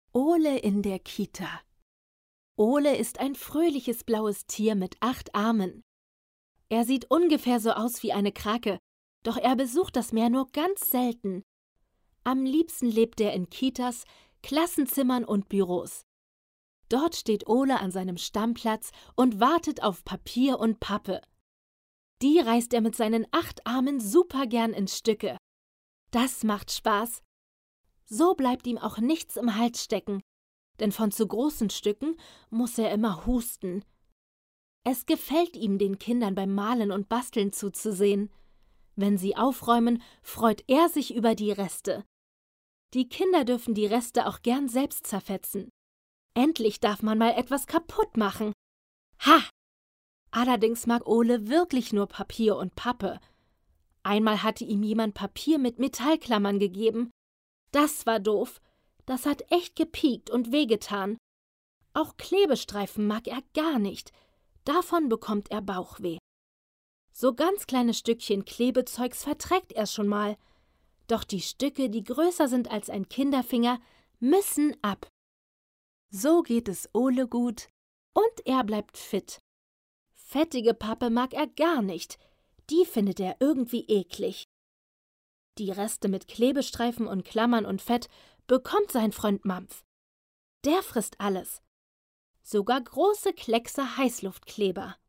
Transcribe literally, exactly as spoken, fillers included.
Ole in der Kita. Ole ist ein fröhliches blaues Tier mit acht Armen. Er sieht ungefähr so aus wie eine Krake, doch er besucht das Meer nur ganz selten. Am liebsten lebt er in Kitas, Klassenzimmern und Büros. Dort steht Ole an seinem Stammplatz und wartet auf Papier und Pappe. Die reißt er mit seinen acht Armen supergern in Stücke. Das macht Spaß. So bleibt ihm auch nichts im Hals stecken, denn von zu großen Stücken muss er immer husten. Es gefällt ihm, den Kindern beim Malen und Basteln zuzusehen. Wenn sie aufräumen, freut er sich über die Reste. Die Kinder dürfen die Reste auch gern selbst zerfetzen. Endlich darf man mal etwas kaputt machen. Ha! Allerdings mag Ole wirklich nur Papier und Pappe. Einmal hatte ihm jemand Papier mit Metallklammern gegeben. Das war doof. Das hat echt gepiekt und wehgetan. Auch Klebestreifen mag er gar nicht. Davon bekommt er Bauchweh. So ganz kleine Stückchen Klebezeugs verträgt er schon mal. Doch die Stücke, die größer sind als ein Kinderfinger, müssen ab. So geht es Ole gut und er bleibt fit. Fettige Pappe mag er gar nicht. Die findet er irgendwie eklig. Die Reste mit Klebestreifen und Klammern und Fett bekommt sein Freund Mampf. Der frisst alles. Sogar große Kleckse Heißluftkleber.